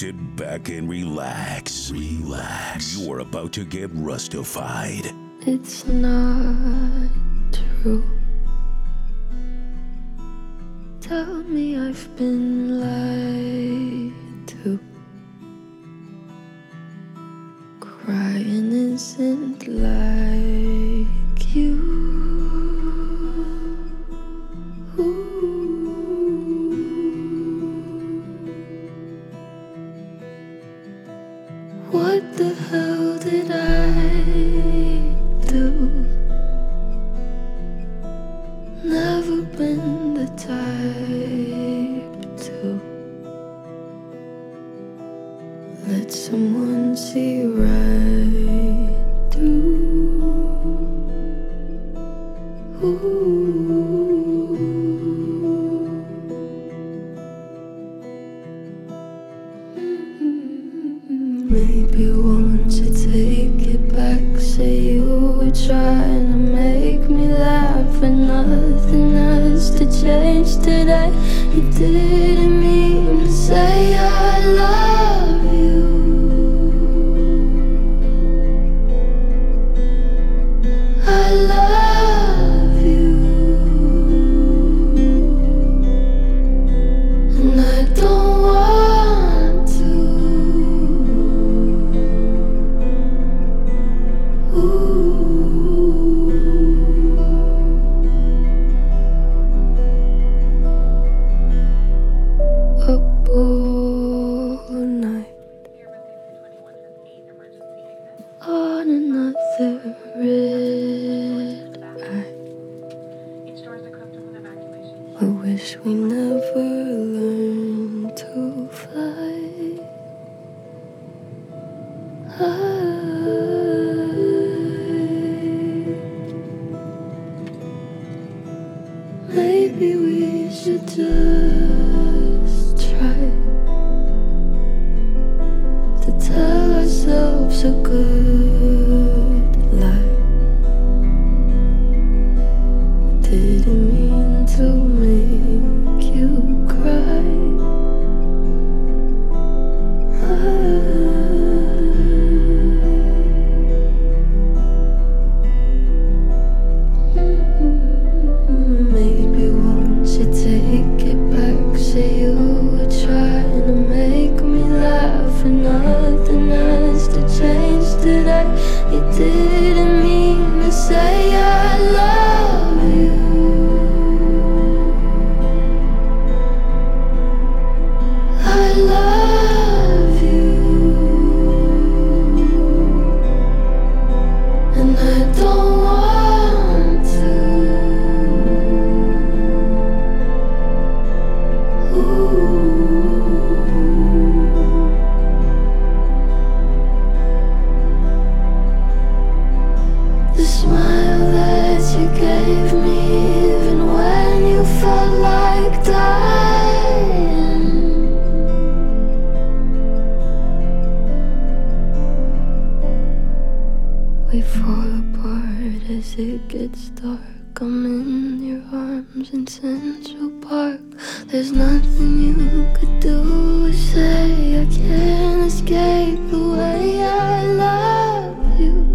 Sit back and relax. Relax. You're about to get Rustified. It's not true. Tell me I've been lied to. Crying isn't like you. What the hell did I do? Never been the type to let someone see right through. Maybe won't you take it back? Say you were trying to make me laugh, and nothing has to change today. You didn't mean to say I love you. I love you, and I don't want to. Up all night on another red eye. I wish we never learned to fly. Maybe we should just try to tell ourselves a good lie. Didn't mean to make you cry. Maybe won't you take it back? Say you were trying to make me laugh, and nothing has to change today. You didn't mean to say I love you. I love you, and I don't want to. The smile that you gave me, even when you felt like dying. We fall apart as it gets dark. I'm in your arms in Central Park. There's nothing you could do or say. I can't escape the way I love you.